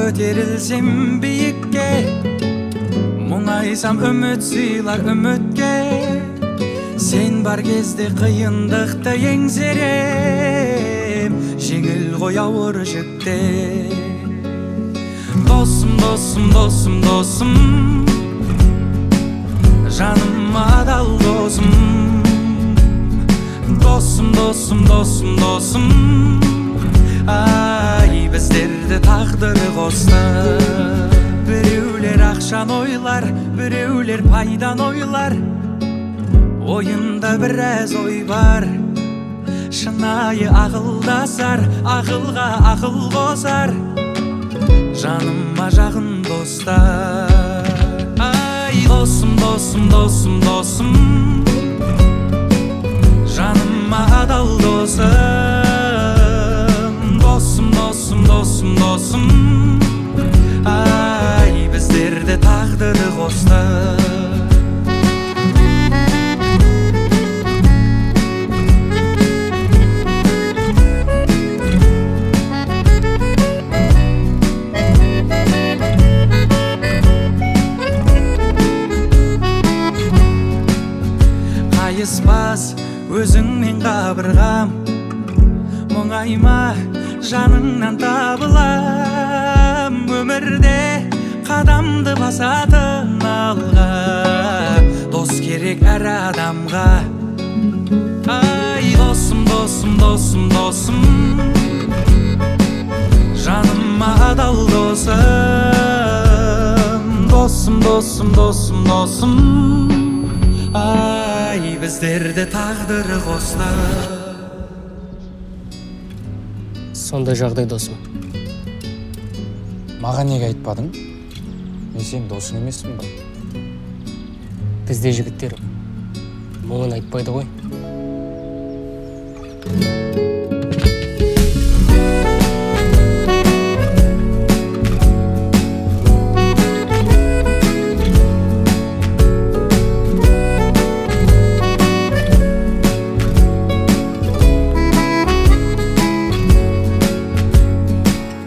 көтерілсем биікке, мұңайсам үміт сыйлар үмітке. Сен бар кезде қиындықты еңсерем, жеңіл қой ауыр жүкте. Досым, досым, досым, досым, жаныма адал досым. Досым, досым, досым, досым, ай, біздерді тағдыры қосты. Біреулер ақшан ойлар, біреулер пайдан ойлар. Ойында біраз ой бар, шынайы ақылдасар, ақылға ақыл қосар. Жаныма жақын достар. Ай, досым, досым, досым, досым, жаныма адал досым. Досым, досым, досым, досым, ай, біздерді тағдыры қосты. Қайыспас өзіңмен қабырғам, мұңайма жаныңнан табылам. Өмірде қадамды басатын алға, дос керек әр адамға. Ай, досым, досым, досым, досым, жаныма адал досым. Досым, досым, досым, досым, ай, біздерді тағдыры қосты. Сондай жағдай досым. Маған неге айтпадың? Мен сенің досың емеспін ба? Бізде жігіттер мұңын айтпайды ғой.